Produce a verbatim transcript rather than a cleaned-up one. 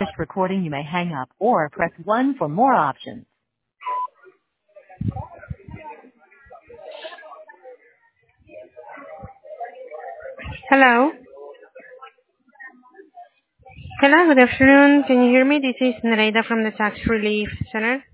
finished recording, you may hang up or press one for more options. Hello. Hello, good afternoon. Can you hear me? This is Nereida from the Tax Relief Center.